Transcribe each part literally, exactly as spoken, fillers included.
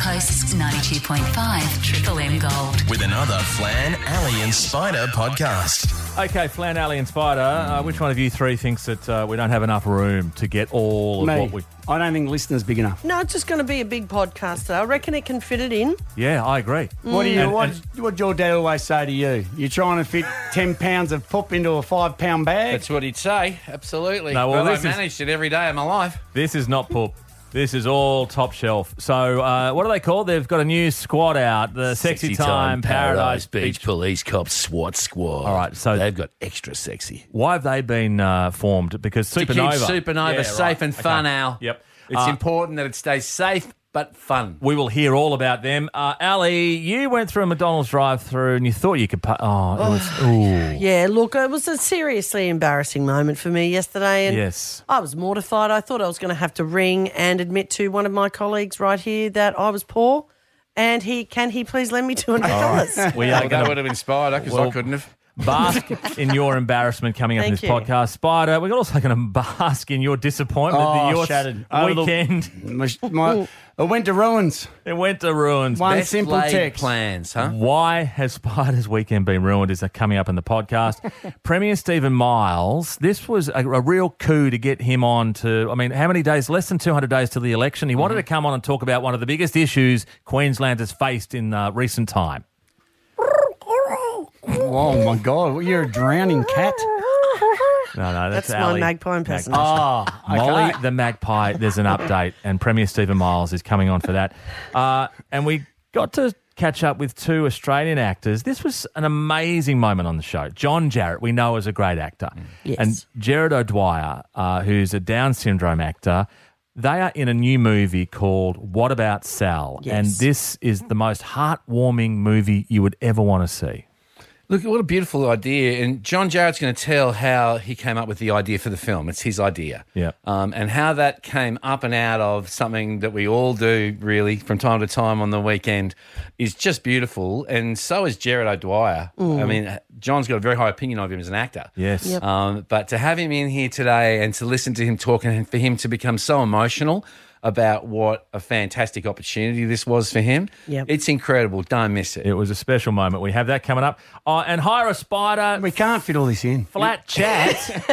Coast's ninety-two point five Triple M Gold. With another Flan, Ali and Spider podcast. Okay, Flan, Ali and Spider, uh, which one of you three thinks that uh, we don't have enough room to get all Me. of what we... I don't think listeners big enough. No, it's just going to be a big podcast today. I reckon it can fit it in. Yeah, I agree. What do you? And- what and- what your dad always say to you? You're trying to fit ten pounds of poop into a five pound bag. That's what he'd say, absolutely. No, well, but this I is- managed it every day of my life. This is not poop. This is all top shelf. So, uh, what are they called? They've got a new squad out, the Sexy, Time Paradise Beach. Police Cop SWAT Squad. All right, so- they've got extra sexy. Why have they been uh, formed? Because To Supernova. keep Supernova Yeah, safe right. and fun, Okay. Al. Yep. It's Uh, important that it stays safe but fun. We will hear all about them. Uh, Ali, you went through a McDonald's drive-through and you thought you could... Pay- oh, it was... Ooh. Yeah, look, it was a seriously embarrassing moment for me yesterday. And Yes. I was mortified. I thought I was going to have to ring and admit to one of my colleagues right here that I was poor. And he can he please lend me two hundred dollars? We are Well, that going would to have inspired her because Well- I couldn't have. bask in your embarrassment coming up in Thank this you. podcast. Spider, we're also going to bask in your disappointment. Oh, that your shattered. Over the- weekend, My, my, it went to ruins. it went to ruins. One Best simple laid text. plans, huh? Why has Spider's weekend been ruined is coming up in the podcast. Premier Stephen Miles, this was a, a real coup to get him on to, I mean, how many days? Less than two hundred days till the election. He wanted to come on and talk about one of the biggest issues Queensland has faced in uh, recent time. Oh my God! You're a drowning cat. No, no, that's, That's my Ali. magpie impersonation. Oh, Molly okay. the Magpie, there's an update, and Premier Stephen Miles is coming on for that. Uh, and we got to catch up with two Australian actors. This was an amazing moment on the show. John Jarratt, we know as a great actor. Yes. And Jared O'Dwyer, uh, who's a Down syndrome actor. They are in a new movie called What About Sal? Yes. And this is the most heartwarming movie you would ever want to see. Look, what a beautiful idea. And John Jarrett's going to tell how he came up with the idea for the film. It's his idea. Yeah. Um, and how that came up and out of something that we all do, really, from time to time on the weekend is just beautiful. And so is Jared O'Dwyer. I mean, John's got a very high opinion of him as an actor. Yes. Yep. Um, but to have him in here today and to listen to him talk and for him to become so emotional about what a fantastic opportunity this was for him, Yep. it's incredible. Don't miss it. It was a special moment. We have that coming up. Oh, and hire a Spider. We can't fit all this in. Flat chat.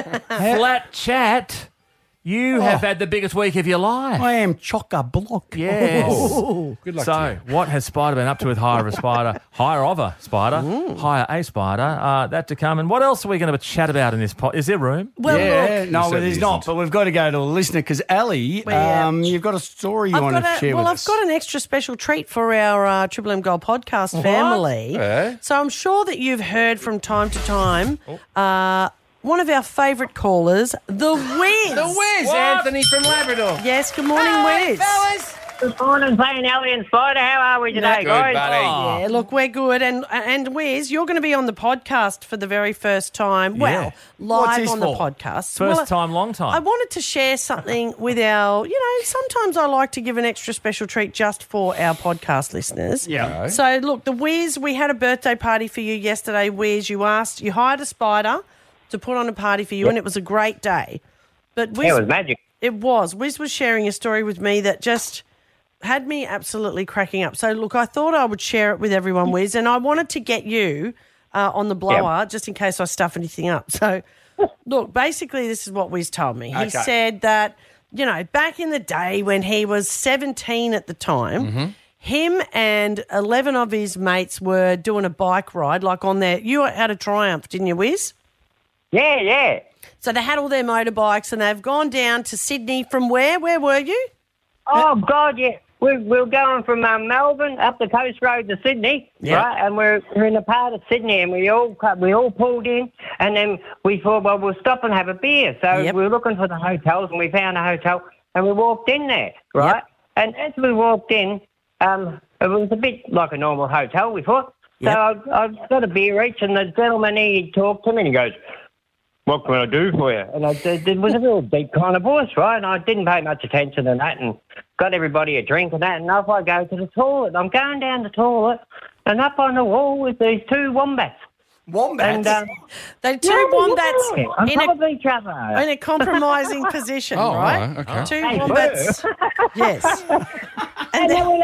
Flat chat. You have had the biggest week of your life. I am chock-a-block. Yes. Good luck to So, what has Spider been up to with Hire of a Spider? Hire of a Spider. Hire a Spider. Uh, that to come. And what else are we going to chat about in this pod? Is there room? Well, yeah, look, no, You said there's it not. isn't. But we've got to go to a listener because Ali, Well, um, you've got a story you I've want got to a, share well, with I've us. got an extra special treat for our uh, Triple M Gold podcast family. Yeah. So I'm sure that you've heard from time to time uh, one of our favourite callers, the Wiz. The Wiz, What? Anthony from Labrador. Yes, good morning, Wiz. Good morning, Payne, Ellie and Spider. How are we today, Good, guys? buddy. Oh. Yeah, look, we're good. And and Wiz, you're going to be on the podcast for the very first time. Well, Yeah. What's live this on the for? podcast. First Well, time, long time. I wanted to share something with our, you know, sometimes I like to give an extra special treat just for our podcast listeners. Yeah. So, look, the Wiz, we had a birthday party for you yesterday, Wiz. You asked, you hired a Spider to put on a party for you, and it was a great day. But Wiz, It was magic. it was. Wiz was sharing a story with me that just had me absolutely cracking up. So, look, I thought I would share it with everyone, Wiz, and I wanted to get you uh, on the blower just in case I stuff anything up. So, look, basically this is what Wiz told me. He Okay. said that, you know, back in the day when he was seventeen at the time, him and eleven of his mates were doing a bike ride, like on their, you had a Triumph, didn't you, Wiz? Yeah, yeah. So they had all their motorbikes and they've gone down to Sydney from where? Where were you? Oh, God, yeah. We're, we're going from um, Melbourne up the coast road to Sydney, Yeah. right? And we're, we're in a part of Sydney, and we all cut- we all pulled in, and then we thought, well, we'll stop and have a beer. So Yep. we were looking for the hotels, and we found a hotel, and we walked in there, right? And as we walked in, um, it was a bit like a normal hotel, we thought. Yep. So I, I got a beer each, and the gentleman, he talked to me, and he goes, what can I do for you? And I, it was a real deep kind of voice, right? And I didn't pay much attention to that and got everybody a drink and that. And off I go to the toilet. I'm going down the toilet, and up on the wall was these two wombats. Wombats? And, um, They two yeah, wombats yeah, on in top a, of each other. in a compromising position, Oh, right? right, okay. Two They wombats. Yes. And they were, they,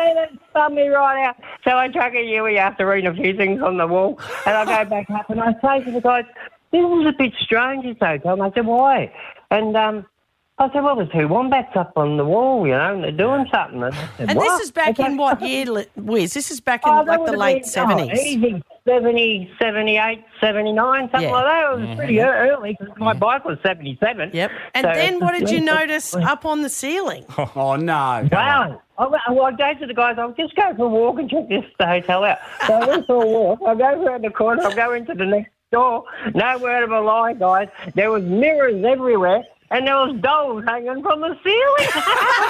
bummed me right out. So I chuck a Yui after reading a few things on the wall, and I go back up and I say to the guys, this was a bit strange, this hotel. And I said, why? And um, I said, well, there's two wombats up on the wall, you know, and they're doing something. And, I said, And what? this is back I in said, what year, Li- Wiz? This is back in Oh, that like would the have late been, seventies. Oh, easy, seventy, seventy-eight, seventy-nine, something Yeah. like that. It was pretty ear- early because my bike was seventy-seven. Yep. And So- then what did you notice up on the ceiling? Oh, no. Wow. I, went- well, I go to the guys, I'll just go for a walk and check this the hotel out. So I went for a walk. I go around the corner, I'll go into the next door. No word of a lie, guys. There was mirrors everywhere. And there was dolls hanging from the ceiling.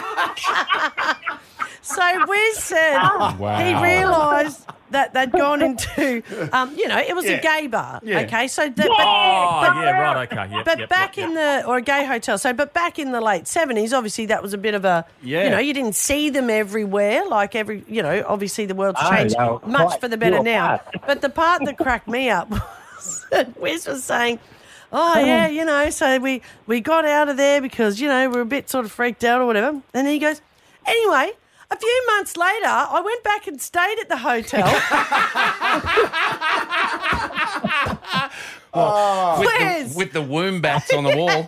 So Wiz said he realised that they'd gone into, um, you know, it was a gay bar. Yeah. Okay, so that, Oh, but, yeah, right, okay. Yep, but yep, back yep, in yep. the or a gay hotel. So, but back in the late seventies, obviously that was a bit of a, Yeah. you know, you didn't see them everywhere. Like every, you know, obviously the world's Oh, changed no, much quite. for the better You're now. right. But the part that cracked me up was that Wiz was saying, oh, yeah, you know, so we, we got out of there because, you know, we were a bit sort of freaked out or whatever. And then he goes, anyway, a few months later, I went back and stayed at the hotel. with, Wiz. the, with the womb bats on the wall.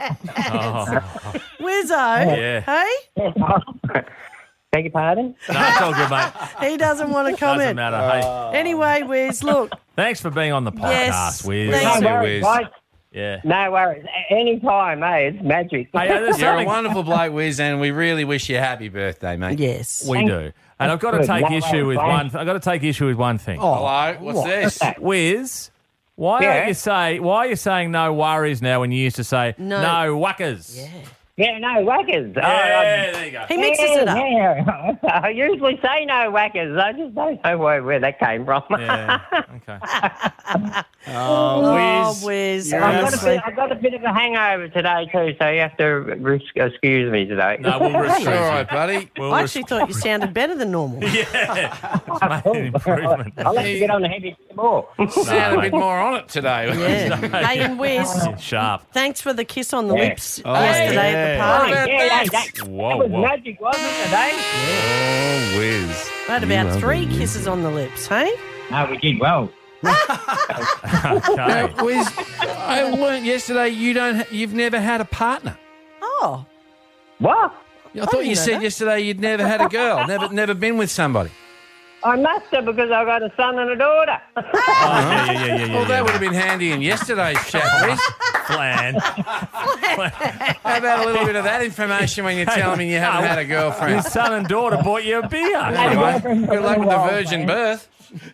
Wizzo, Yeah. hey? Beg your pardon? No, it's all good, mate. He doesn't want to Doesn't comment. matter. Hey, Anyway, Wiz, look, thanks for being on the podcast, Yes, Wiz. thanks. See No you, worries, Wiz. guys. Yeah. No worries. A- Anytime, eh? It's magic. Hey, uh, there's You're a something wonderful bloke, Wiz, and we really wish you a happy birthday, mate. yes. we do. And I've got to Good. take No issue with worries, one. I've got to take issue with one thing. Hello, what's this? Wiz, why Yeah. don't you say? Why are you saying no worries now when you used to say No. no, wuckers? Yeah. Yeah, no whackers. Yeah, I, there you go. He mixes it up. Yeah, I usually say no whackers. I just don't know where, where that came from. Yeah. Okay. Oh, Wiz. Wiz. You're I've, got a honestly. bit, I've got a bit of a hangover today too, so you have to re- excuse me today. No, we'll respect All you. right, buddy. We'll I actually thought you sounded better than normal. yeah. It's made an improvement. I'll have to get on the heavy more. Sound a bit more on it today. Yeah. Hey, and Wiz, Sharp. thanks for the kiss on the Yeah. lips Oh, yesterday yeah. at the party. What about Yeah, yeah, that, Whoa, that was whoa. magic, wasn't it, today? Oh, Wiz. I had about three kisses on the lips, hey? No, we did well. Okay. Wiz, I learned yesterday you don't. Ha- you've never had a partner. Oh, What? I thought didn't you know said that. yesterday you'd never had a girl, never, never been with somebody. I must have because I got a son and a daughter. Oh, yeah, yeah, yeah, yeah, yeah. Well, that yeah. would have been handy in yesterday's chat, Wiz. Flan. How about a little bit of that information when you're telling me you haven't had a Your girlfriend? son and daughter bought you a beer. Anyway, good luck with the virgin birth.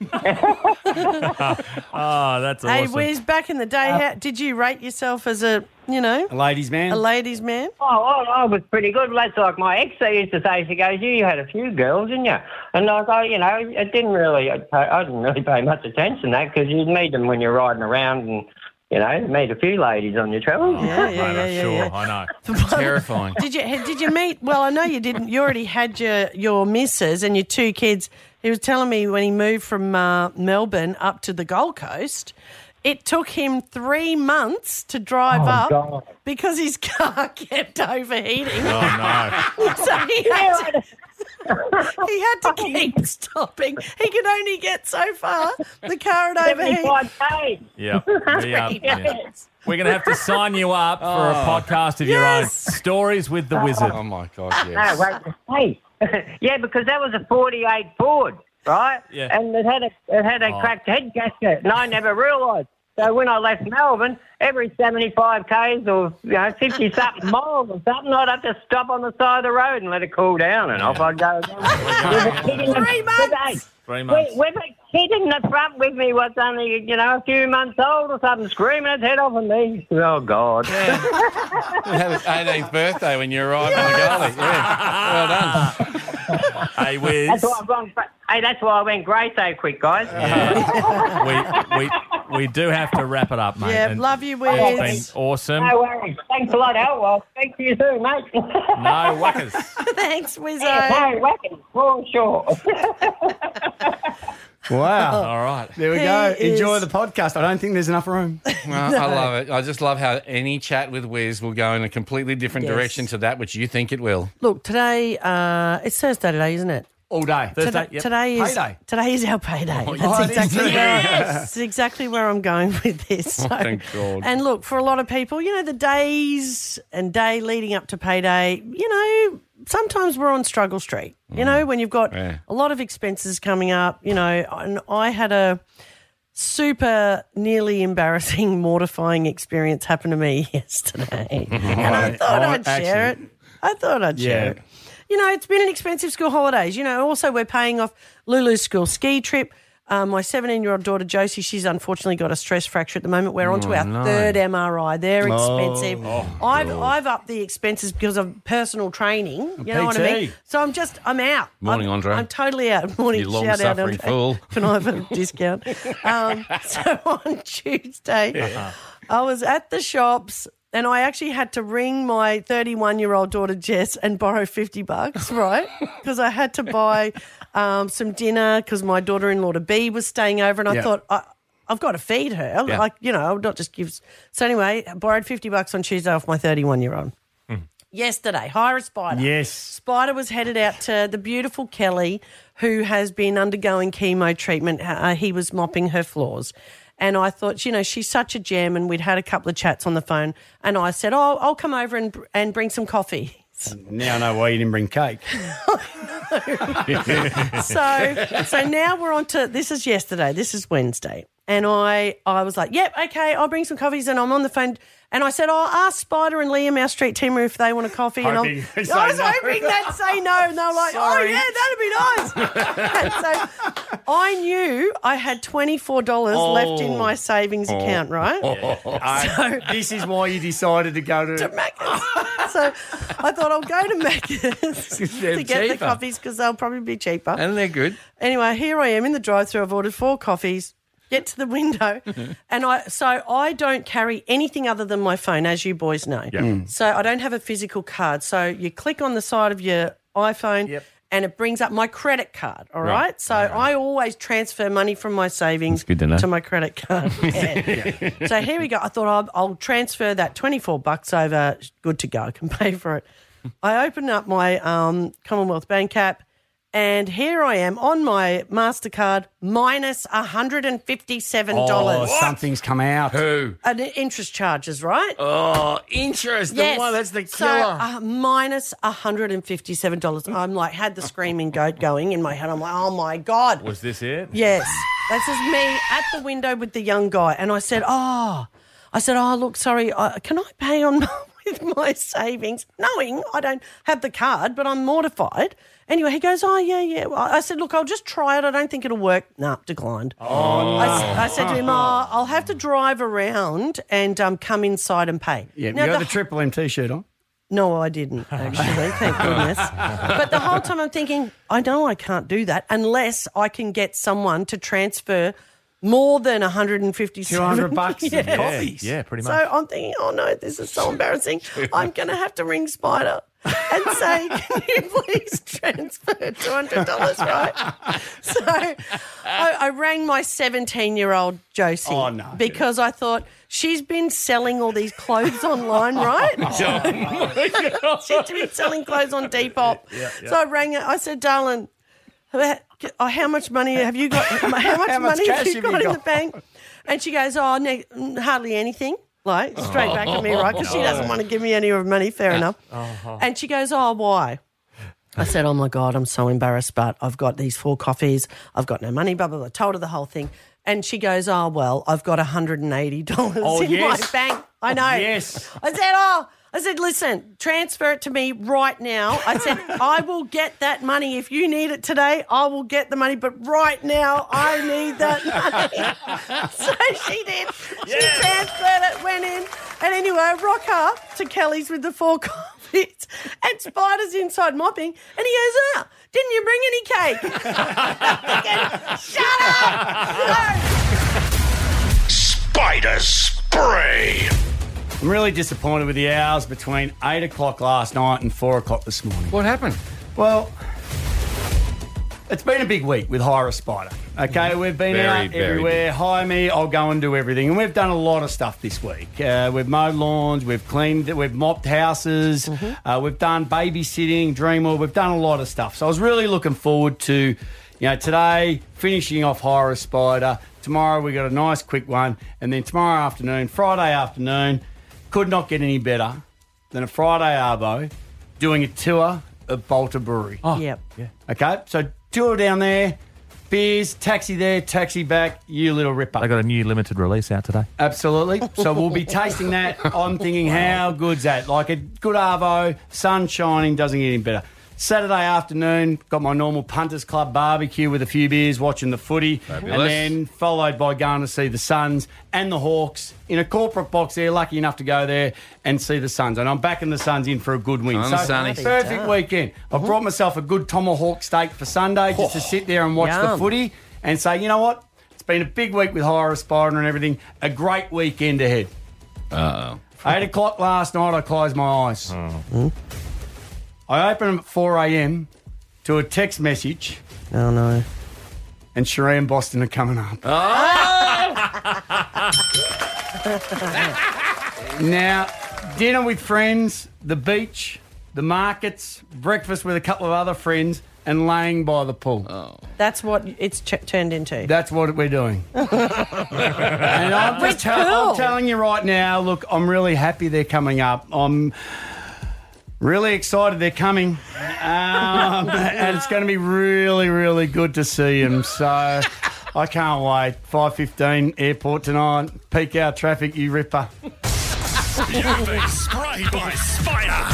Oh, that's hey, awesome. Wiz, back in the day, how, did you rate yourself as a, you know, A ladies' man. a ladies' man? Oh, I, I was pretty good. That's like my ex they used to say. She goes, "You had a few girls, didn't you?" And I go, you know, it didn't really. I, I didn't really pay much attention to that because you'd meet them when you're riding around and. You know, meet a few ladies on your travels. Yeah, yeah, Mate, yeah, I'm yeah, sure. yeah. I know. Terrifying. Did you did you meet? Well, I know you didn't. You already had your your missus and your two kids. He was telling me when he moved from uh, Melbourne up to the Gold Coast, it took him three months to drive Oh, up God. because his car kept overheating. Oh, no. So he had, to, he had to keep stopping. He could only get so far. The car had overheated. seventy-five K. Yeah. We, uh, yeah. We're going to have to sign you up for a podcast of your own. Yes. Stories with the Wizard. Oh my God, No, yes. wait. Hey, yeah, because that was a forty-eight Ford, right? Yeah. And it had a it had a Oh. cracked head gasket, and I never realised. So when I left Melbourne, every seventy-five k's or you know fifty something miles or something, I'd have to stop on the side of the road and let it cool down, and off I'd go. With a kid in the- Three months. with a- Three months. With, with a kid in the front with me, what's only you know a few months old or something, screaming its head off at me. Oh God! You had his eighteenth birthday when you arrived on the gully. Yeah. Well done. Hey, Wiz. That's why I've gone. Hey, that's why I went grey so quick, guys. we, we, we do have to wrap it up, mate. Yeah, And love you, It's Wiz. been awesome. No worries. Thanks a lot, Al. I'll speak to you soon, mate. No wuckers. Thanks, Wizzo. No, reckon, for sure. Wow. All right. There we He go. Enjoy is- the podcast. I don't think there's enough room. Well, I love it. I just love how any chat with Wiz will go in a completely different Yes. direction to that which you think it will. Look, today, uh, it's Thursday today, isn't it? All day. Thursday, Today, yep. today is Payday. today is our payday. Oh, That's yes. exactly Yes. where, that's exactly where I'm going with this. So, thank God. And look, for a lot of people, you know, the days and day leading up to payday, you know, sometimes we're on struggle street. You know, when you've got Yeah. a lot of expenses coming up. You know, and I had a super nearly embarrassing, mortifying experience happen to me yesterday, and I thought Oh, I'd share actually- it. I thought I'd share Yeah. it. You know, it's been an expensive school holidays. You know, also we're paying off Lulu's school ski trip. Um, my seventeen-year-old daughter, Josie, she's unfortunately got a stress fracture at the moment. We're on to our no. third M R I. They're expensive. Oh, I've I've upped the expenses because of personal training. You know P what T. I mean? So I'm just, I'm out. Morning, I'm, Andre. I'm totally out. Morning, You shout out, long-suffering Andre. fool. Can I have a discount? um, so on Tuesday, I was at the shops. And I actually had to ring my thirty-one-year-old daughter, Jess, and borrow fifty bucks, right? Because I had to buy um, some dinner because my daughter-in-law to be was staying over, and I Yeah. thought, I, I've got to feed her. Yeah. Like, you know, I'll not just give. So anyway, I borrowed fifty bucks on Tuesday off my thirty-one-year-old. Yesterday, hire a spider. Yes. Spider was headed out to the beautiful Kelly, who has been undergoing chemo treatment. Uh, he was mopping her floors. And I thought, you know, she's such a gem, and we'd had a couple of chats on the phone. And I said, oh, I'll come over and and bring some coffee. Now I know why you didn't bring cake. So so now we're on to, this is yesterday, this is Wednesday. And I, I was like, yep, okay, I'll bring some coffees. And I'm on the phone. And I said, oh, ask Spider and Liam, our street teamer, if they want a coffee. And I'm, Hoping they say I was no. hoping they'd say no. And they were like, Sorry. oh, yeah, that'd be nice. And so I knew I had twenty-four dollars Oh. left in my savings account, right? Uh, this is why you decided to go to... To Macca's. So I thought I'll go to Macca's They're to get the cheaper. coffees because they'll probably be cheaper. And they're good. Anyway, here I am in the drive-thru. I've ordered four coffees. Get to the window, and I so I don't carry anything other than my phone, as you boys know. So I don't have a physical card. So you click on the side of your iPhone, Yep. and it brings up my credit card. All right. So I always transfer money from my savings good to know. my credit card. Yeah. So here we go. I thought I'll, I'll transfer that twenty-four bucks over. Good to go. I can pay for it. I open up my um, Commonwealth Bank app. And here I am on my MasterCard minus one hundred fifty-seven dollars. Oh, something's come out. Who? And interest charges, right? Oh, interest. Yes. The one, that's the So killer. uh, minus one hundred fifty-seven dollars. I'm like, had the screaming goat going in my head. I'm like, oh my God. Was this it? Yes. This is me at the window with the young guy. And I said, oh, I said, oh, look, sorry, uh, can I pay on with my savings? Knowing I don't have the card, but I'm mortified. Anyway, he goes, oh, yeah, yeah. Well, I said, look, I'll just try it. I don't think it'll work. Nah, declined. Oh, I, s- I said to him, oh, I'll have to drive around and um, come inside and pay. Yeah, Now, you got the the Triple M T-shirt on? No, I didn't, actually. Thank goodness. But the whole time I'm thinking, I know I can't do that unless I can get someone to transfer more than one hundred fifty-seven two hundred bucks of Yeah. coffees. Yeah, pretty So much. I'm thinking, oh, no, this is so embarrassing. I'm going to have to ring Spider and say, can you please transfer two hundred dollars, right? So I, I rang my seventeen-year-old Josie Oh, no. because I thought, she's been selling all these clothes online, right? She's been selling clothes on Depop. So I rang her. I said, darling, how how much money have you got? How much, How much money have cash you have got you in got? the bank? And she goes, oh, ne- hardly anything. Like, straight back at me, right? Because she doesn't want to give me any of her money, fair enough. And she goes, oh, why? I said, oh, my God, I'm so embarrassed, but I've got these four coffees. I've got no money, blah, blah, blah. I told her the whole thing. And she goes, oh, well, I've got one hundred eighty dollars Oh, in yes. my bank. I know. Yes. I said, oh, I said, listen, transfer it to me right now. I said, I will get that money. If you need it today, I will get the money. But right now, I need that money. So she did. She transferred it, went in. And anyway, I rock up to Kelly's with the four coffees. And Spider's inside mopping. And he goes, oh, didn't you bring any cake? I'm thinking, shut up. No. Spider Spray. I'm really disappointed with the hours between eight o'clock last night and four o'clock this morning. What happened? Well, It's been a big week with Hire a Spider. Okay, we've been Very, out very everywhere. Hire me, I'll go and do everything. And we've done a lot of stuff this week. Uh, we've mowed lawns, we've cleaned, we've mopped houses, Mm-hmm. uh, we've done babysitting, Dreamworld. We've done a lot of stuff. So I was really looking forward to, you know, today finishing off Hire a Spider. Tomorrow we got a nice quick one, and then tomorrow afternoon, Friday afternoon, could not get any better than a Friday arvo doing a tour of Bolter Brewery. Oh, Yep. yeah. Okay, so tour down there, beers, taxi there, taxi back, you little ripper. They got a new limited release out today. Absolutely. So we'll be tasting that. I'm thinking, how good's that? Like a good arvo, sun shining, doesn't get any better. Saturday afternoon, got my normal Punters Club barbecue with a few beers, watching the footy, Fabulous. and then followed by going to see the Suns and the Hawks in a corporate box there. Lucky enough to go there and see the Suns, and I'm backing the Suns in for a good win. On the so Sunnies. perfect weekend. I brought myself a good tomahawk steak for Sunday just to sit there and watch the Yum. footy and say, you know what? It's been a big week with Hire a Spider and everything. A great weekend ahead. Uh-oh. Eight o'clock last night, I closed my eyes. I opened them at four a.m. to a text message, Oh, no. and Sheree and Boston are coming up. Now, dinner with friends, the beach, the markets, breakfast with a couple of other friends, and laying by the pool. That's what it's ch- turned into. That's what we're doing. and I'm, just tell- cool. I'm telling you right now, look, I'm really happy they're coming up. I'm really excited they're coming. Um, and it's going to be really, really good to see them. So I can't wait. five fifteen airport tonight. Peak hour traffic, you ripper. You've been sprayed by Spider.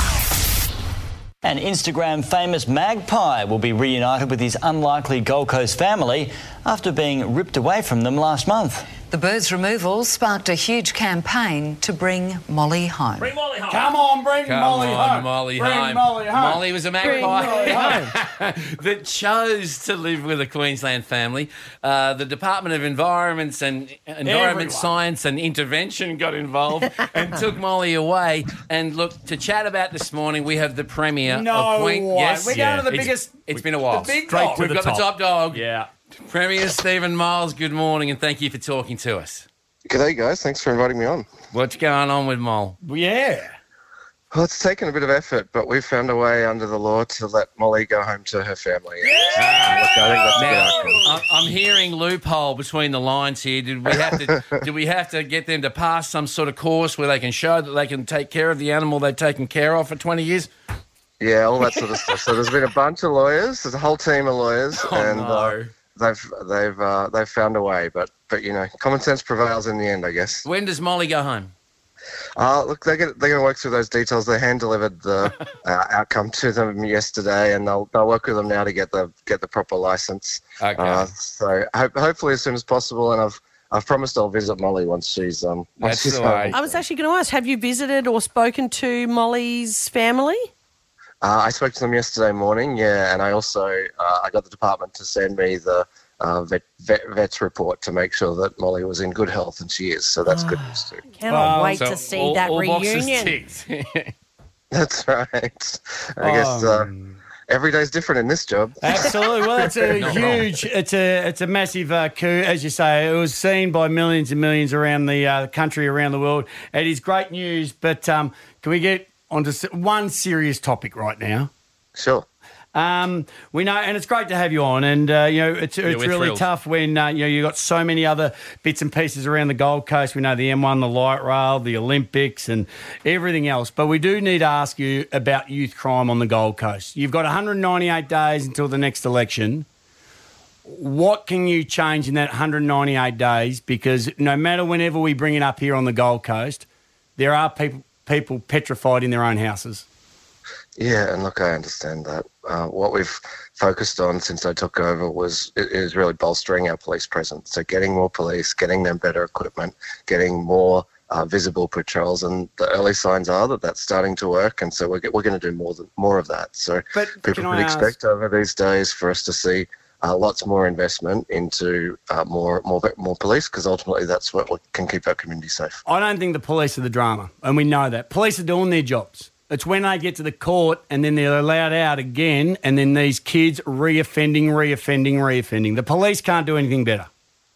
An Instagram famous magpie will be reunited with his unlikely Gold Coast family after being ripped away from them last month. The bird's removal sparked a huge campaign to bring Molly home. Bring Molly home. Come on, bring Come Molly on, home. Molly bring home. Molly home. Molly was a Bring Molly magpie that chose to live with a Queensland family. Uh, the Department of Environments and Environment Everyone. Science and Intervention got involved and took Molly away. And look, to chat about this morning, we have the Premier No of Queen. way. Yes, We're going to the It's- biggest- It's been a while. the big Straight dog. to We've the got top. the top dog. Yeah. Premier Stephen Miles, good morning and thank you for talking to us. G'day, guys. Thanks for inviting me on. What's going on with Mol? Yeah. Well, it's taken a bit of effort, but we've found a way under the law to let Molly go home to her family. Yeah! Look, I think that's a good Now, outcome. I'm- I'm hearing loophole between the lines here. Did we have to? Did we have to get them to pass some sort of course where they can show that they can take care of the animal they've taken care of for twenty years? Yeah, all that sort of stuff. So there's been a bunch of lawyers. There's a whole team of lawyers, Oh, and no. uh, they've they've uh, they've found a way. But but you know, common sense prevails in the end, I guess. When does Molly go home? Uh, look, they're gonna, they're going to work through those details. They hand delivered the uh, outcome to them yesterday, and they'll they'll work with them now to get the get the proper license. Okay. Uh, so ho- hopefully as soon as possible, and I've I've promised I'll visit Molly once she's um. once That's she's the home. way. I was actually going to ask, have you visited or spoken to Molly's family? Uh, I spoke to them yesterday morning, yeah, and I also uh, I got the department to send me the uh, vet, vet vet's report to make sure that Molly was in good health, and she is. So that's good news too. Cannot Wow. wait So to see all- that all boxes reunion. ticked. That's right. I guess uh, every day's different in this job. Absolutely. Well, it's a Not wrong. huge, it's a it's a massive uh, coup, as you say. It was seen by millions and millions around the uh, country, around the world. It is great news, but um, can we get onto s- one serious topic right now? Sure. Um, we know, and it's great to have you on. And uh, you know, it's it's we're really thrilled. tough when uh, you know you got so many other bits and pieces around the Gold Coast. We know the M one, the light rail, the Olympics, and everything else. But we do need to ask you about youth crime on the Gold Coast. You've got one hundred ninety-eight days until the next election. What can you change in that one hundred ninety-eight days? Because no matter whenever we bring it up here on the Gold Coast, there are people people petrified in their own houses. Yeah, and look, I understand that. Uh, what we've focused on since I took over was is really bolstering our police presence. So getting more police, getting them better equipment, getting more uh, visible patrols, and the early signs are that that's starting to work. And so we're we're going to do more than, more of that. So But people can would I ask- expect over these days for us to see uh, lots more investment into uh, more more more police, because ultimately that's what can keep our community safe. I don't think the police are the drama, and we know that. Police are doing their jobs. It's when they get to the court and then they're allowed out again, and then these kids reoffending, reoffending, reoffending. The police can't do anything better.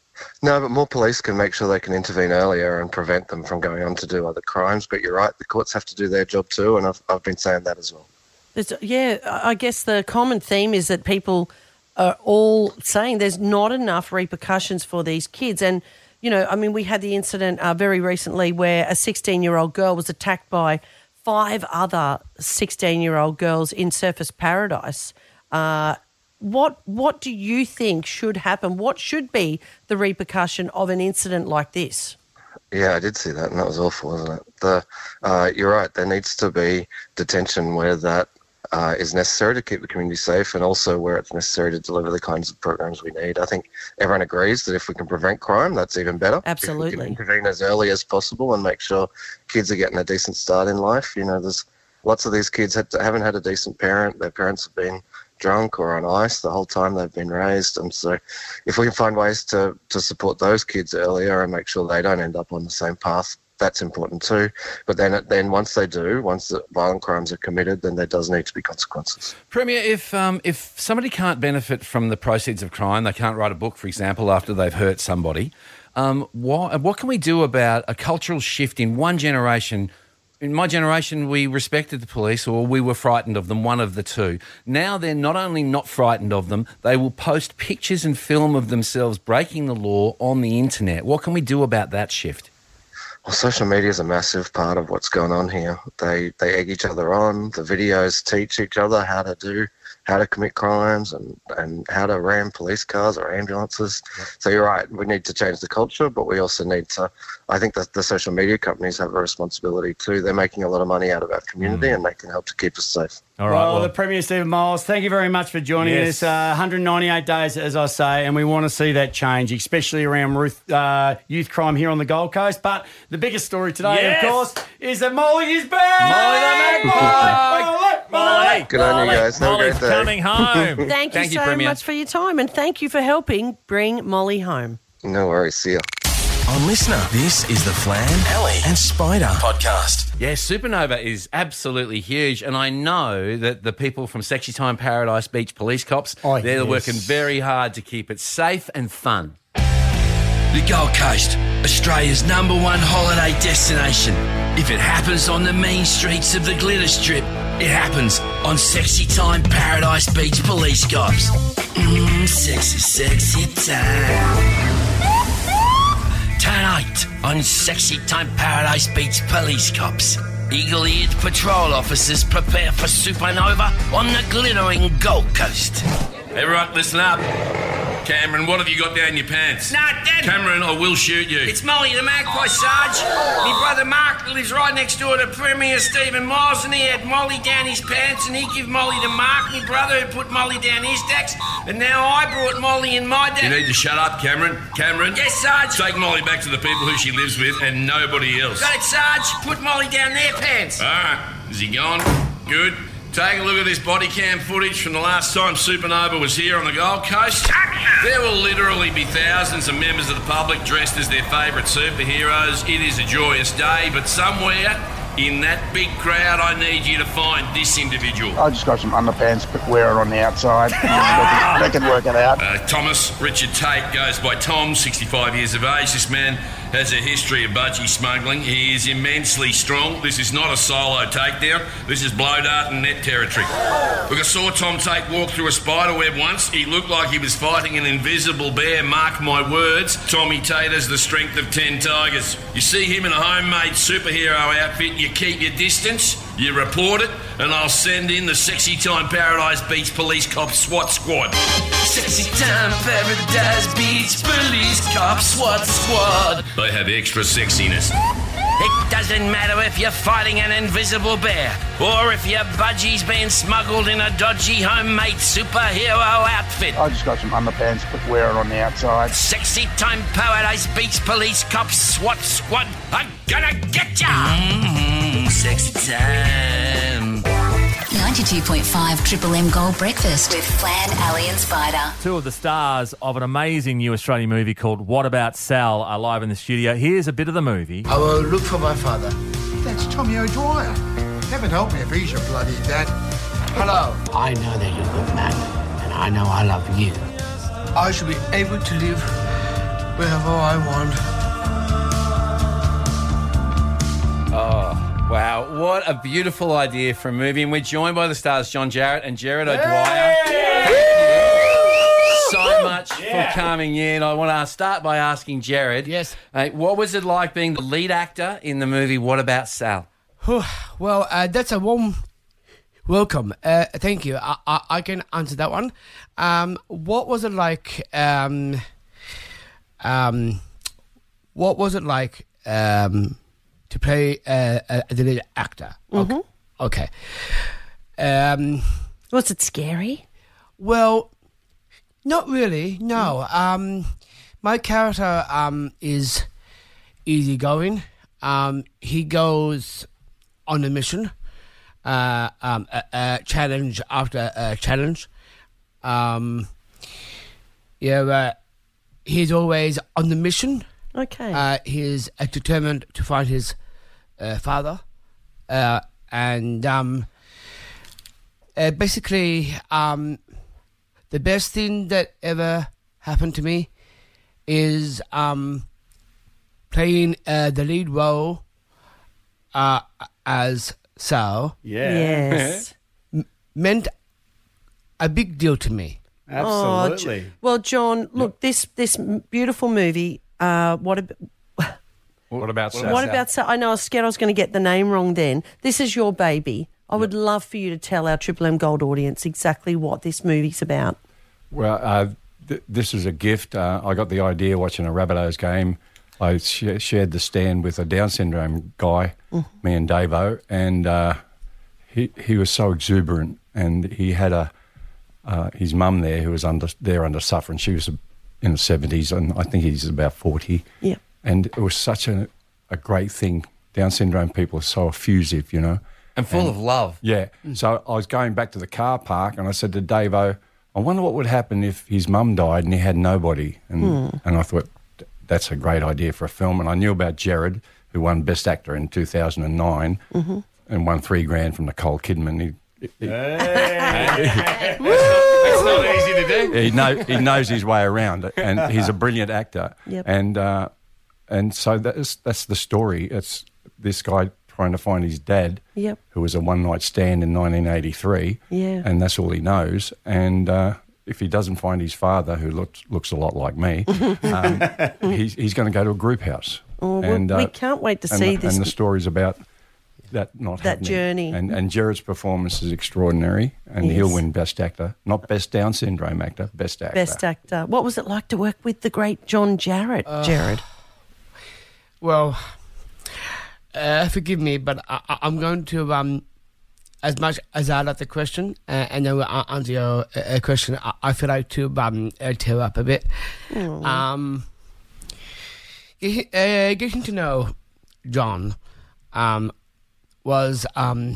No, but more police can make sure they can intervene earlier and prevent them from going on to do other crimes. But you're right, the courts have to do their job too, and I've, I've been saying that as well. It's, yeah, I guess the common theme is that people are all saying there's not enough repercussions for these kids. And, you know, I mean, we had the incident uh, very recently where a sixteen-year-old girl was attacked by five other sixteen-year-old girls in Surfers Paradise. Uh, what what do you think should happen? What should be the repercussion of an incident like this? Yeah, I did see that, and that was awful, wasn't it? The, uh, you're right, there needs to be detention where that uh, is necessary to keep the community safe, and also where it's necessary to deliver the kinds of programs we need. I think everyone agrees that if we can prevent crime, that's even better. Absolutely. If we can intervene as early as possible and make sure kids are getting a decent start in life. You know, there's lots of these kids had to, haven't had a decent parent. Their parents have been drunk or on ice the whole time they've been raised, and so if we can find ways to, to support those kids earlier and make sure they don't end up on the same path, that's important too. But then then once they do, once the violent crimes are committed, then there does need to be consequences. Premier, if um, if somebody can't benefit from the proceeds of crime, they can't write a book, for example, after they've hurt somebody, um, what, what can we do about a cultural shift in one generation? In my generation, we respected the police, or we were frightened of them, one of the two. Now they're not only not frightened of them, they will post pictures and film of themselves breaking the law on the internet. What can we do about that shift? Well, social media is a massive part of what's going on here. They they egg each other on. The videos teach each other how to do, how to commit crimes and, and how to ram police cars or ambulances. Yep. So you're right, we need to change the culture, but we also need to, I think that the social media companies have a responsibility too. They're making a lot of money out of our community mm. and they can help to keep us safe. All right. Well, well, the Premier Stephen Miles, thank you very much for joining yes. us. Uh, one hundred ninety-eight days, as I say, and we want to see that change, especially around youth, uh, youth crime here on the Gold Coast. But the biggest story today, yes. of course, is that Molly is back! Molly the Magpie! Molly! Molly! Molly! Good on you guys. Have Molly's a great day. coming home. Thank you thank so you, Premier. much for your time, and thank you for helping bring Molly home. No worries. See ya. On Listener, this is the Flan, Ellie and Spider podcast. Yeah, Supernova is absolutely huge, and I know that the people from Sexy Time Paradise Beach Police Cops, oh, they're yes. working very hard to keep it safe and fun. The Gold Coast, Australia's number one holiday destination. If it happens on the mean streets of the Glitter Strip, it happens on Sexy Time Paradise Beach Police Cops. Mmm, sexy, sexy time. Tonight on Sexy Time Paradise Beach Police Cops, eagle-eared patrol officers prepare for supernova on the glittering Gold Coast. Everyone, listen up. Cameron, what have you got down your pants? Nah, Dad. Cameron, I will shoot you. It's Molly the Magpie, Sarge. My brother Mark lives right next door to Premier Stephen Miles, and he had Molly down his pants, and he gave Molly to Mark, my brother, who put Molly down his decks, and now I brought Molly in my deck. You need to shut up, Cameron. Cameron? Yes, Sarge. Take Molly back to the people who she lives with and nobody else. Got it, Sarge. Put Molly down their pants. All right. Is he gone? Good. Take a look at this body cam footage from the last time Supernova was here on the Gold Coast. There will literally be thousands of members of the public dressed as their favourite superheroes. It is a joyous day, but somewhere in that big crowd, I need you to find this individual. I just got some underpants, but wear it on the outside. They can work it out. Uh, Thomas Richard Tate goes by Tom, sixty-five years of age. This man has a history of budgie smuggling. He is immensely strong. This is not a solo takedown. This is blow dart and net territory. Look, I saw Tom Tate walk through a spider web once. He looked like he was fighting an invisible bear. Mark my words, Tommy Tate has the strength of ten tigers. You see him in a homemade superhero outfit, you keep your distance, you report it, and I'll send in the Sexy Time Paradise Beach Police Cop SWAT Squad. Sexy Time Paradise Beach Police Cop SWAT Squad. They have extra sexiness. It doesn't matter if you're fighting an invisible bear or if your budgie's been smuggled in a dodgy homemade superhero outfit. I just got some underpants, but wear it on the outside. Sexy Time Paradise Beach Police Cops SWAT Squad, I'm gonna get ya! Mm-hmm, sexy time. ninety-two point five Triple M Gold Breakfast with Flan, Ali and Spider. Two of the stars of an amazing new Australian movie called What About Sal are live in the studio. Here's a bit of the movie. I will look for my father. That's Tommy O'Dwyer. Heaven help me if he's your bloody dad. Hello. I know that you're a good man, and I know I love you. I should be able to live wherever I want. Oh, wow. What a beautiful idea for a movie. And we're joined by the stars John Jarratt and Jared O'Dwyer. Thank you so much Yeah. for coming in. I want to start by asking Jared. Yes. Uh, what was it like being the lead actor in the movie What About Sal? Well, uh, that's a warm welcome. Uh, thank you. I, I, I can answer that one. Um, what was it like? Um, um, what was it like um, to play uh, a, a lead actor? Mhm. Okay. Um, was it scary? Well, not really. No. Um, my character um, is easygoing. Um, he goes on a mission, uh, um, a, a challenge after a challenge. Um, yeah, uh, he's always on the mission. Okay. Uh, he is uh, determined to find his uh, father, uh, and um, uh, basically, um, the best thing that ever happened to me is um, playing uh, the lead role uh, as Sal. Yeah. Yes. m- meant a big deal to me. Oh, Jo- well, John, look, this this m- beautiful movie. Uh, what about What about Sal? what about? Sa- I know I was scared I was going to get the name wrong. Then this is your baby. I would love for you to tell our Triple M Gold audience exactly what this movie's about. Well, uh, th- this is a gift. Uh, I got the idea watching a Rabbitohs game. I sh- shared the stand with a Down syndrome guy, Mhm. me and Davo, and uh, he he was so exuberant, and he had a uh, his mum there who was under there under suffering. She was in the seventies, and I think he's about forty. Yeah, and it was such a a great thing. Down syndrome people are so effusive, you know, And full of love. Yeah. So I was going back to the car park, and I said to Davo, I wonder what would happen if his mum died and he had nobody. And Hmm. and I thought, that's a great idea for a film. And I knew about Jared, who won Best Actor in two thousand nine Mhm. and won three grand from Nicole Kidman. He, he, That's not easy to do. he, know, he knows his way around, and he's a brilliant actor. Yep. And uh, and so that's that's the story. It's this guy trying to find his dad, Yep. who was a one-night stand in nineteen eighty-three, Yeah. and that's all he knows. And uh, if he doesn't find his father, who looks looks a lot like me, um, he's, he's going to go to a group house. Oh, well, and, we uh, can't wait to and see the, this. And the story's about that not That happening. journey. And, and Jared's performance is extraordinary, and Yes. he'll win Best Actor. Not Best Down Syndrome Actor, Best Actor. Best actor. What was it like to work with the great John Jarratt? Uh, Jared. Well, uh, forgive me, but I, I- I'm going to, um, as much as I like the question, uh, and then we'll a- answer your uh, question, I, I feel like to um, uh, tear up a bit. Aw. Um, get- uh, getting to know John um, was um,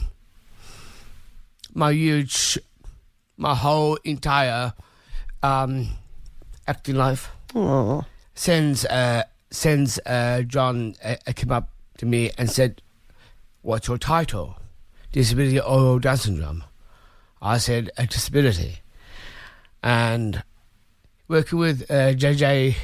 my huge, my whole entire um, acting life. Aw. Since uh, since uh, John uh, came up to me and said, "What's your title? Disability or Down syndrome?" I said, "A disability." And working with uh, J J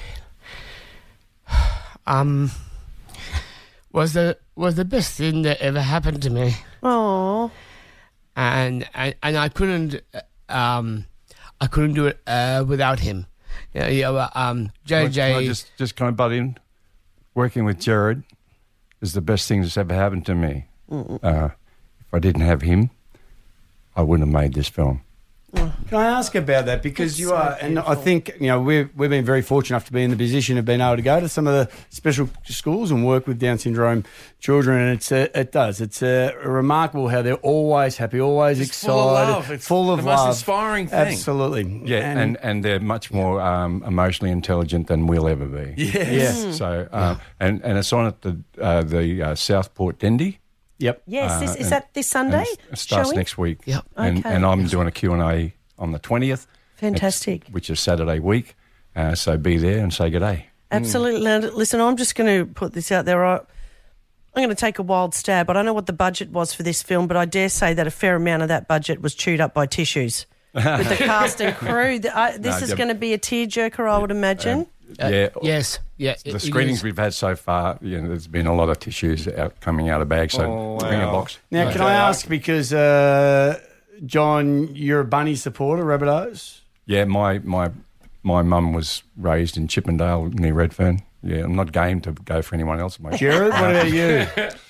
um, was the was the best thing that ever happened to me. Oh. And and and I couldn't uh, um, I couldn't do it uh, without him. Yeah, yeah. Well, um, J Can J. I just just kind of butt in? Working with Jared is the best thing that's ever happened to me. Mm. Uh, if I didn't have him, I wouldn't have made this film. Can I ask about that? Because you are, and I think, you know, we've, we've been very fortunate enough to be in the position of being able to go to some of the special schools and work with Down syndrome children, and it's a, it does. It's a, remarkable how they're always happy, always It's excited, full of love. It's full of the most love. inspiring thing. Absolutely. Yeah, and, and, they're much more um, emotionally intelligent than we'll ever be. Yes. Yes. So, uh, and, and it's on at the, uh, the uh, Southport Dendy. Yep. Yes, this, Uh, is and- that this Sunday? and It starts showing? next week. Yep. And, Okay. and I'm doing a Q and A on the twentieth. Fantastic. Which is Saturday week. Uh, so be there and say good day. Absolutely. Now, listen, I'm just going to put this out there. I, I'm going to take a wild stab. I don't know what the budget was for this film, but I dare say that a fair amount of that budget was chewed up by tissues. With the cast and crew. The, I, this No, is yeah. going to be a tearjerker, I would imagine. yeah. Yes. Yeah. The it- it screenings is. we've had so far, you know, there's been a lot of tissues out, coming out of bags. So Oh, bring a wow. box. Now, can I ask, because, uh, John, you're a Bunny supporter, Rabbitohs? Yeah, my my my mum was raised in Chippendale near Redfern. Yeah, I'm not game to go for anyone else. Mate. Jared, what about you?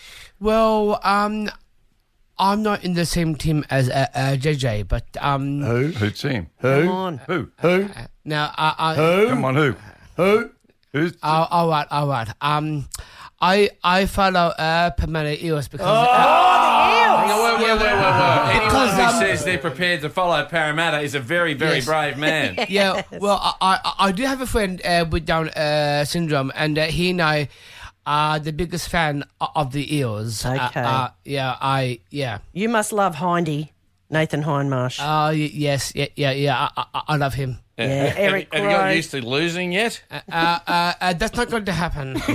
Well, um, I'm not in the same team as uh, uh, J J, but um, Who? Who'd see him? Who? Come on. Who? Who? now I, I Who? Come on, who? Who? Who's? Oh, all right, all right. Um, I I follow uh, Parramatta Eels because. Oh, uh, Hang on, whoa, whoa, whoa, whoa, whoa. Anyone Because, who um, says they're prepared to follow Parramatta is a very, very Yes. brave man. Yeah, well, I, I I do have a friend uh, with Down uh, syndrome, and uh, he and I are the biggest fan o- of the Eels. Uh, Okay. Uh, yeah, I yeah. You must love Hindy, Nathan Hindmarsh. Uh, y- yes, yeah, yeah, yeah. I, I, I love him. Yeah, Eric Have you got Gray. used to losing yet? Uh, uh, uh, that's not going to happen. no,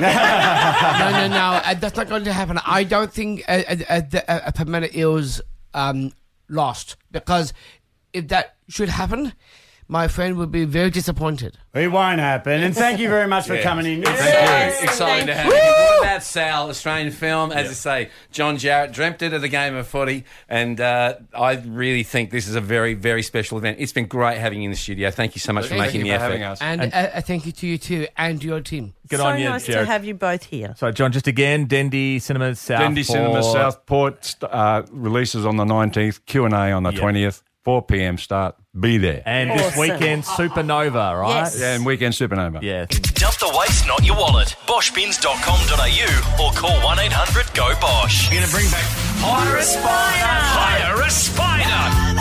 no, no. Uh, that's not going to happen. I don't think uh, uh, uh, the uh, Parramatta Eels um, lost, because if that should happen, my friend would be very disappointed. It won't happen. And thank you very much for Yeah. coming in. Thank Yes, you. Exciting to have thank you. you. What about Sal, Australian film? As I say, John Jarrett dreamt it at the game of footy, and uh, I really think this is a very, very special event. It's been great having you in the studio. Thank you so much for Thank making you the for effort. having us. And, And- uh, uh, thank you to you too, and to your team. Good so on you, nice Jared. to have you both here. So, John, just again, Dendy Cinemas, Southport. Dendy Cinema Southport uh, releases on the nineteenth, Q and A on the Yeah. twentieth, four p.m. start. Be there. And this Awesome. weekend, Supernova, right? Yes. Yeah, and Weekend Supernova. Yeah. Dump the waste, not your wallet. bosch bins dot com dot a u or call one eight hundred go bosch. We're going to bring back Hire a Spider. Hire a Spider.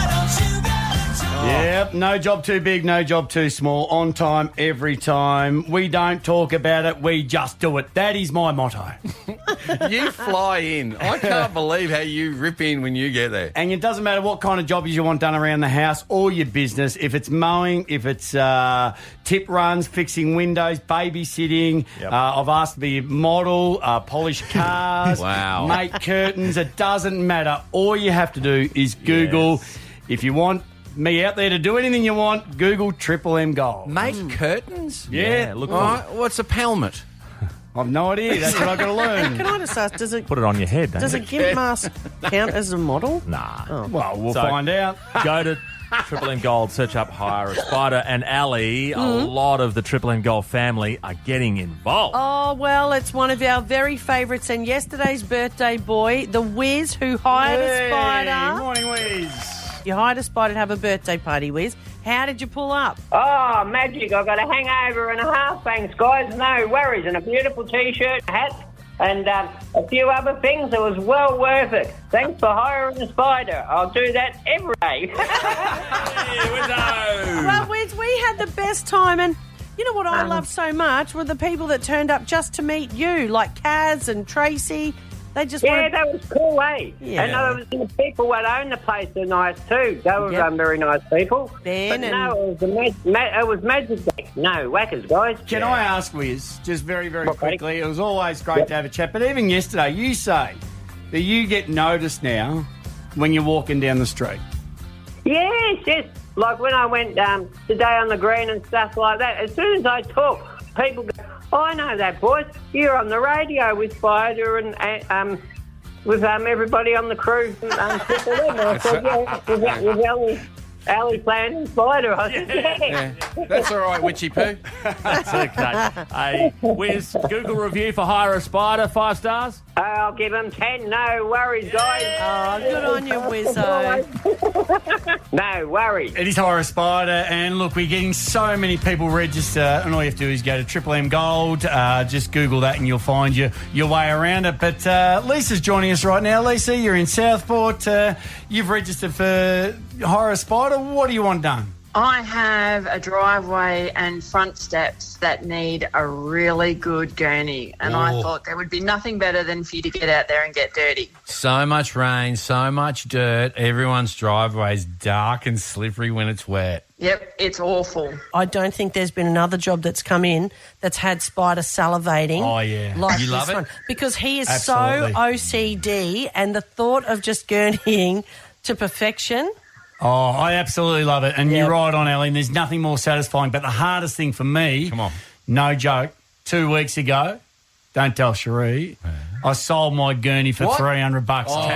Yep, no job too big, no job too small. On time, every time. We don't talk about it, we just do it. That is my motto. You fly in. I can't believe how you rip in when you get there. And it doesn't matter what kind of job you want done around the house or your business. If it's mowing, if it's uh, tip runs, fixing windows, babysitting. Yep. Uh, I've asked to be a model, uh, polish cars, Wow. make curtains. It doesn't matter. All you have to do is Google. Yes. If you want me out there to do anything you want, Google Triple M Gold. Make curtains? Yeah, look All right, what's a pelmet? I've no idea. That's what I've got to learn. Can I just ask, does it Put it on your head, don't does you? a gimp mask count as a model? Nah. Well, we'll So- find out. Go to Triple M Gold, search up Hire a Spider, and Ali, a lot of the Triple M Gold family are getting involved. Oh, well, it's one of our very favourites, and yesterday's birthday boy, the Wiz, who hired Hey, a spider. morning, Wiz. You hired a spider to have a birthday party, Wiz. How did you pull up? Oh, magic. I got a hangover and a half, thanks, guys. No worries. And a beautiful T-shirt, hat, and um, a few other things. It was well worth it. Thanks for hiring a spider. I'll do that every day. Well, Wiz, we had the best time, and you know what I love so much were the people that turned up just to meet you, like Kaz and Tracy. They just Yeah, wanted... that was cool, eh? Yeah. And there was the people that own the place are nice too. They were Yep. um, very nice people. Ben but and- no, it was, a ma- ma- it was magic day. No, whackers, guys. Can I ask, Wiz, just very, very What, buddy? quickly, it was always great Yep. to have a chat, but even yesterday, you say that you get noticed now when you're walking down the street. Yes, yes. Like when I went um, today on the green and stuff like that, as soon as I talk, people go, oh, I know that, boys. You're on the radio with Spider and uh, um, with um, everybody on the crew. Um, Triple M. And I said, yeah, with, with Ali, Ali Plan and Spider. I said, yeah. Yeah. That's all right, Witchy Poo. That's okay. Hey, Wiz, Google review for Hire a Spider, five stars? I'll give them ten. No worries, guys. Oh, good on you, Wizzo. No worries. It is Horror Spider, and look, we're getting so many people register, and all you have to do is go to Triple M Gold, uh, just Google that and you'll find your, your way around it. But uh, Lisa's joining us right now. Lisa, you're in Southport. Uh, you've registered for Horror Spider. What do you want done? I have a driveway and front steps that need a really good gurney, and I Oh. thought there would be nothing better than for you to get out there and get dirty. So much rain, so much dirt. Everyone's driveway is dark and slippery when it's wet. Yep, it's awful. I don't think there's been another job that's come in that's had Spider salivating. Oh, yeah. Like You this love it? one. Because he is Absolutely. so O C D, and the thought of just gurneying to perfection. Oh, I absolutely love it. And you're right on, Ellie. And there's nothing more satisfying. But the hardest thing for me, come on, no joke, two weeks ago, don't tell Cherie, I sold my gurney for What? three hundred bucks Oh,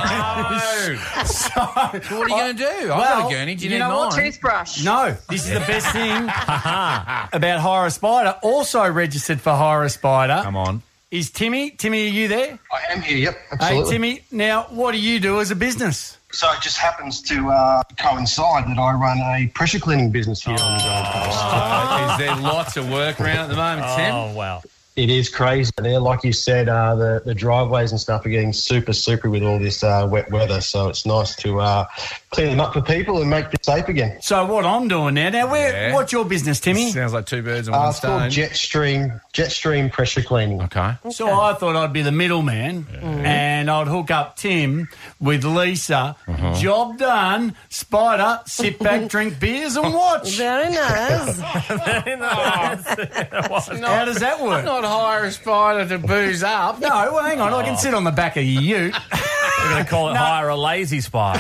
cash. So, what are you going to do? I've got Well, a gurney. Do you, you need know what? mine? Toothbrush. No, this is the best thing about Hire a Spider. Also registered for Hire a Spider. Come on. Is Timmy. Timmy, are you there? I am here, yep, Hey, absolutely. Timmy, now what do you do as a business? So it just happens to uh, coincide that I run a pressure cleaning business here on the Gold Coast. Oh, is there lots of work around at the moment, Tim? Oh, wow. It is crazy there. Like you said, uh, the, the driveways and stuff are getting super slippery with all this uh, wet weather, so it's nice to uh, clean them up for people and make it safe again. So what I'm doing now, now where, Yeah. what's your business, Timmy? Sounds like two birds and Uh, one it's called stone. Jetstream, Jetstream Pressure Cleaning. Okay. So I thought I'd be the middleman and I'd hook up Tim with Lisa. Uh-huh. Job done. Spider, sit back, drink beers and watch. Very nice. Very nice. How does that work? Not hire a spider to booze up. No, well, hang on. I can sit on the back of your ute. We're going to call it hire a lazy spider.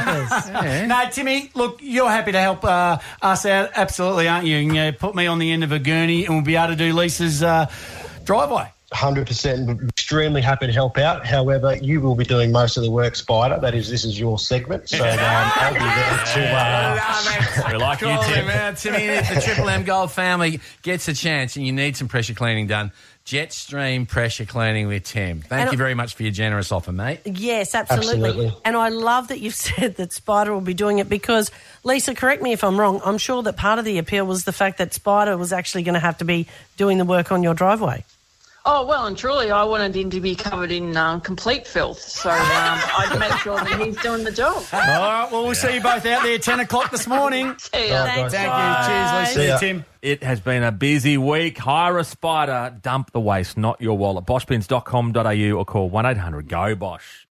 No, Timmy, look, you're happy to help uh, us out. Absolutely, aren't you? You know, put me on the end of a gurney and we'll be able to do Lisa's uh, driveway. one hundred percent. Extremely happy to help out. However, you will be doing most of the work, Spider. That is, this is your segment. So um, I'll be there to... Uh, We like you, Call Tim. him out, Timmy. If the Triple M Gold family gets a chance and you need some pressure cleaning done, Jetstream Pressure Cleaning with Tim. Thank And you very much for your generous offer, mate. Yes, absolutely. Absolutely. And I love that you've said that Spider will be doing it because, Lisa, correct me if I'm wrong, I'm sure that part of the appeal was the fact that Spider was actually going to have to be doing the work on your driveway. Oh, well and truly, I wanted him to be covered in um, complete filth, so um, I'd make sure that he's doing the job. All right, well, we'll see you both out there ten o'clock this morning. See ya. Thanks, Thank guys. you. Cheers, Lisa. See ya. Tim. It has been a busy week. Hire a spider, dump the waste, not your wallet. bosch bins dot com dot a u or call one eight hundred go bosch.